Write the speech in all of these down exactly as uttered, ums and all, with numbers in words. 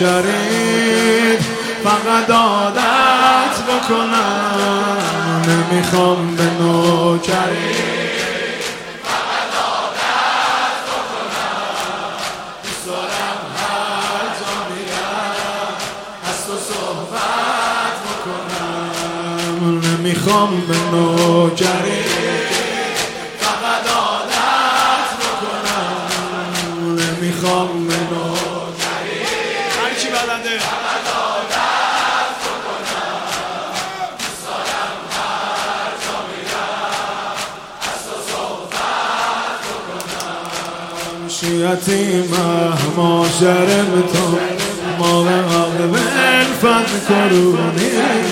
نوکرید فقط عادت بکنم، نمیخوام به نوکرید فقط عادت بکنم. دوست دارم هر جا میرم از تو صحبت بکنم، نمیخوام به نوکرید فقط عادت بکنم، نمیخوام به نوکرید هر چی بلده فقط عادت بکنم. دوست دارم هر جا میرم از تو صحبت بکنم. شیعتی مهما شرمتم ما به قلب الفت کرونی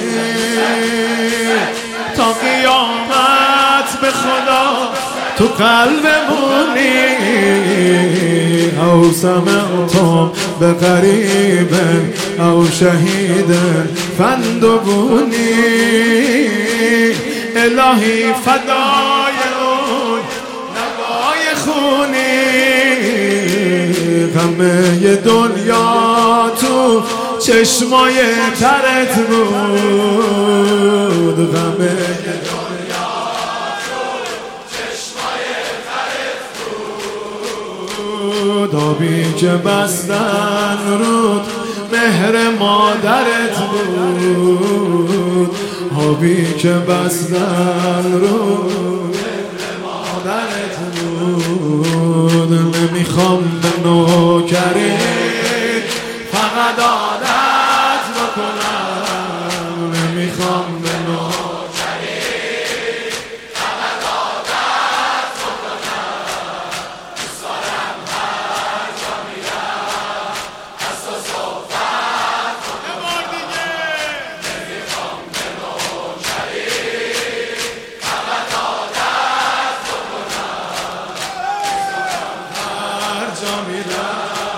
تا قیامت به خدا تو قلبمونی. او سمعتم به قریب او شهید فندبونی. الهی فدای اون نوای خونی، غمه دنیا تو چشمای ترت بود، غمه دنیا تو چشمای ترت بود. آبی که بستن رود مهر مادرت بود، آبی که بستن رود مهر مادرت بود. نمیخوام به نوکرید فقط عادت بکنم، نمیخوام به نوکرید فقط عادت بکنم. دوست دارم هر جا میرم از تو صحبت بکنم، نمیخوام به نوکرید فقط عادت بکنم. هر جا میرم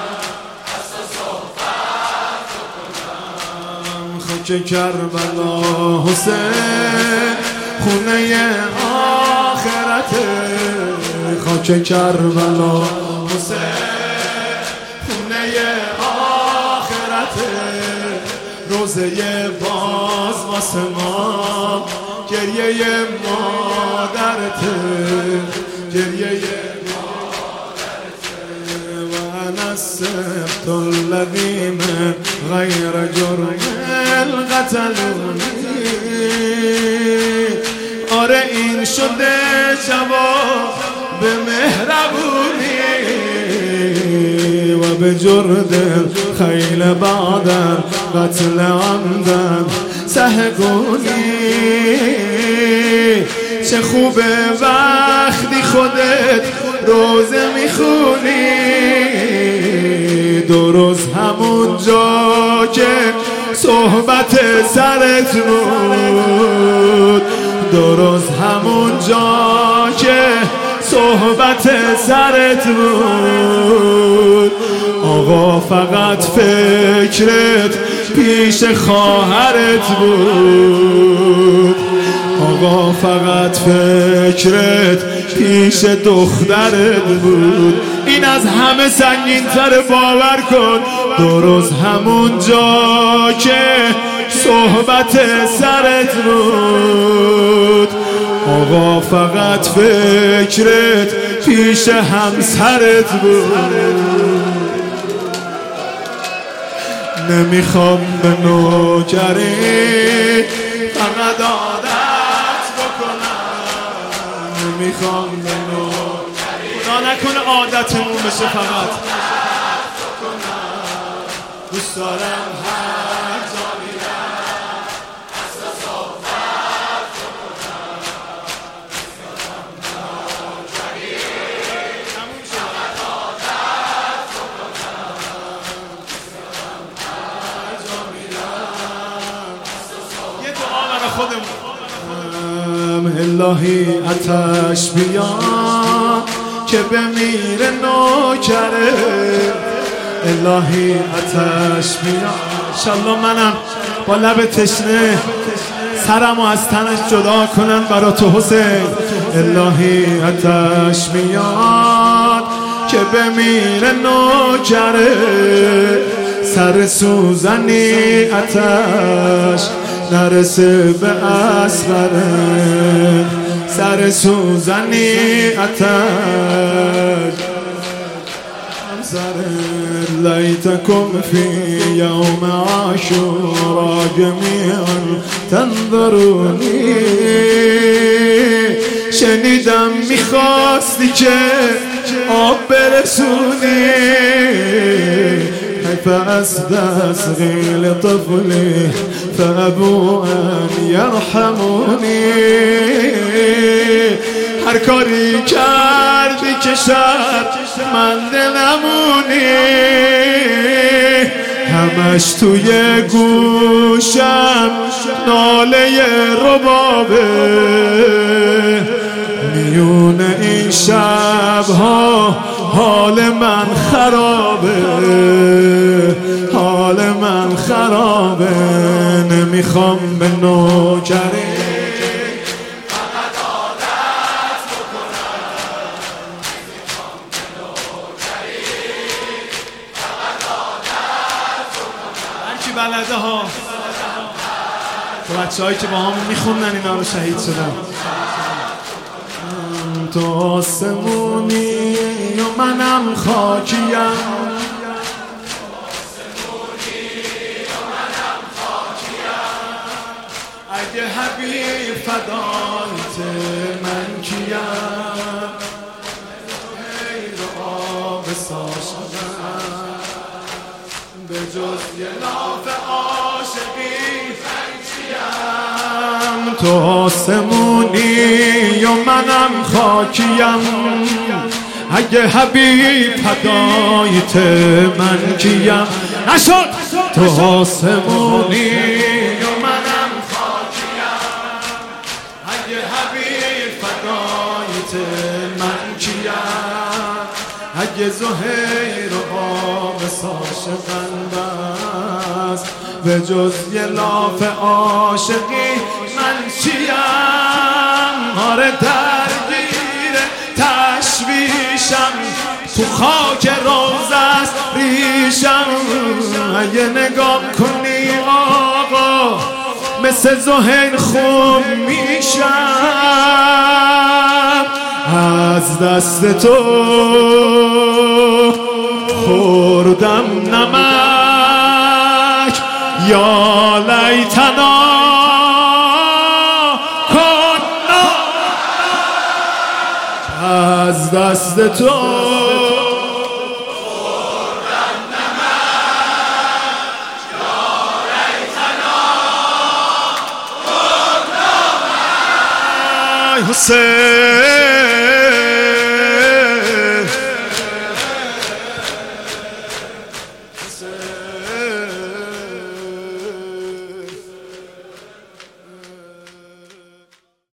که کربلا حسین خونه آخرته، خاک کربلا حسین خونه آخرته. روزه باز واسه ما گریه مادرته، گریه السبت الذي من غير جرم قتلوني. آره این شده جواب به مهربونی و به جرد خیل بعد قتل عمدن سهگونی. چه خوبه وقتی خودت روزه میخونی، دو روز همون جا که صحبت سرت بود، دو روز همون جا که صحبت سرت بود. آقا فقط فکرت پیش خواهرت بود، آقا فقط فکرت پیش دخترت بود. این از همه سنگین تر، باور کن. دو روز همون جا که صحبت سرت بود، آقا فقط فکرت پیش همسرت بود. نمیخوام به نوکری فقط عادت بکنم، نمیخوام به نوکری خدا نکنه عادتمون بشه فقط. دوست دارم هر جا میرم از تو صحبت بکنم، دوست دارم نوکری فقط عادت بکنم، دوست دارم هر جا میرم از تو صحبت. یه دعا برای خودمون. الهی آتش بیا که بمیره نوکره، الهی آتش بیا. انشالله منم با لب تشنه سرمو از تنش جدا کنن برا تو حسین. الهی آتش میاد که بمیره نوکره، سر سوزنی آتش نرسه به اصغر، سر سوزنی آتش ليتكم في يوم عاشوراء جميعا تنظروني. شنیدم میخواستی که آب برسونی، حیف از دست غیل طفلی فابو ان یرحمونی. هر کاری کردی که شد من دلمونی، همش توی گوشم ناله ربابه. میون این شبها حال من خرابه، حال من خرابه. نمیخوام به نوکری بلده ها تو بچه هایی که با همون میخوندن اینا رو شهید شدن. تو آسمونی و منم خاکیم، اگه حبیب فدایت من کیم، غیر آب ساشدن به جز یه لاف عاشقی من چیم. تو آسمونی و منم خاکیم، اگه حبیب فدایت من کیم. نشد تو آسمونی و منم خاکیم، اگه حبیب فدایت من کیم. اگه زهیر و قابس عاشقن بس به جز یه لاف عاشقی من چیم. آره درگیر تشویشم، تو خاک روز است ریشم. اگه نگاه کنی آقا مثل زهیر خوب میشم. از دست تو خوردم نمک، یا لیتنا کنا. از دست تو خوردم نمک، یا لیتنا کنا. حسین Say